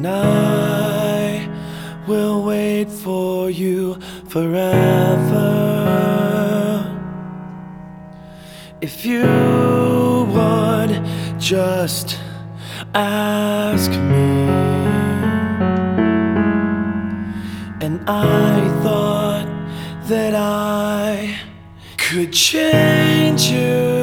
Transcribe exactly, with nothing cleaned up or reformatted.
and I will wait for you forever. If you would just ask me. And I thought that I could change you.